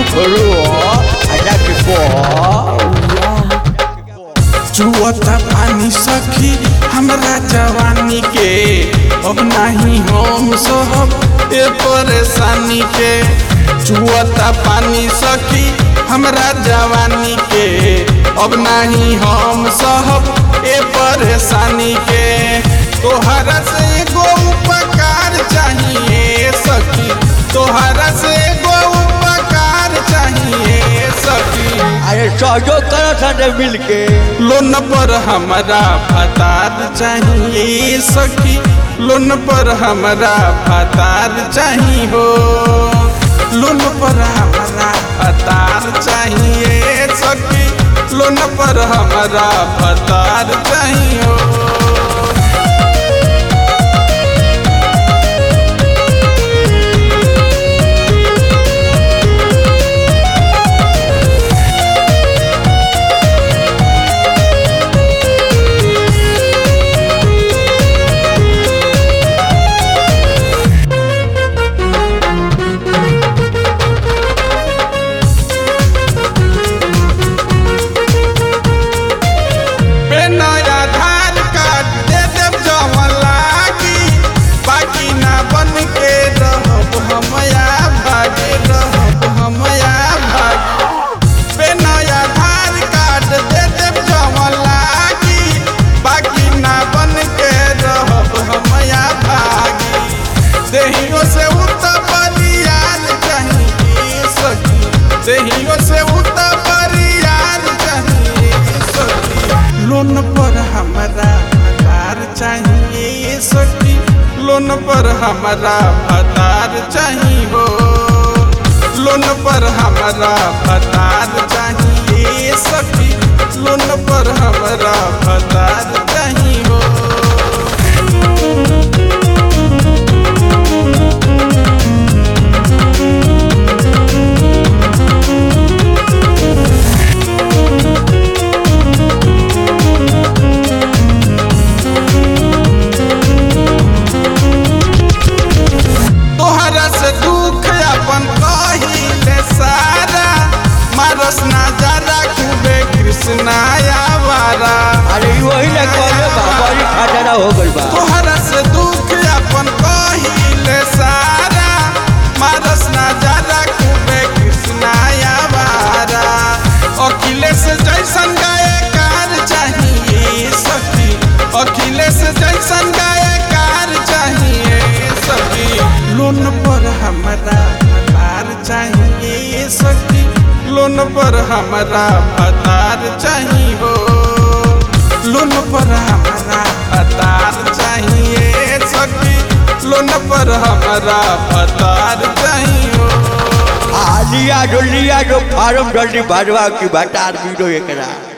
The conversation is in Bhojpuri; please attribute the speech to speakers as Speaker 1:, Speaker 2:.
Speaker 1: चुअता पानी सखी हमरा जवानी के, अब नहीं हम सहब ए परेशानी के। चुअता पानी सखी हमरा जवानी के, अब नहीं हम सहब ए परेशानी के। तोहरा से एगो उपकार चाहिए सखी, तोहरा से एगो उपकार चाहिए सखी।
Speaker 2: अरे सहयोग करो साथे मिल के।
Speaker 1: लोन पर हमारा भतार चाहिए सखी, लोन पर हमारा भतार चाहिए हो। लोन पर हमारा भतार चाहिए सखी, लोन पर हमारा भतार चाहिए हो। देहियों से उतर परियार चाहिए सखी, देहियों से उतर परियार चाहिए सखी। लोन पर हमारा भतार चाहिए सखी, लोन पर हमारा भतार चाहिए हो। लोन पर हमारा भतार चाहिए सखी, लोन पर हमारा भतार चाहिए हो।
Speaker 2: अरे वही ना कहले बाबरी खाटरा हो गइल बा।
Speaker 1: तोहरा से दुख अपन कहिले सारा, मारस ना ज्यादा खूबे कृष्णाया वारा। अखिलेश जैसन गायकार चाहिए सखी, अखिलेश जैसन गायकार चाहिए सखी। लोन पर हमारा भतार चाहिए सखी, लोन पर हमारा भतार चाहिए हो। लोन पर हमारा भतार चाहिए सखी, लोन पर हमारा भतार चाहिए हो।
Speaker 2: लिया जो फार्म जल्दी भरवा की भतार भी एकरा।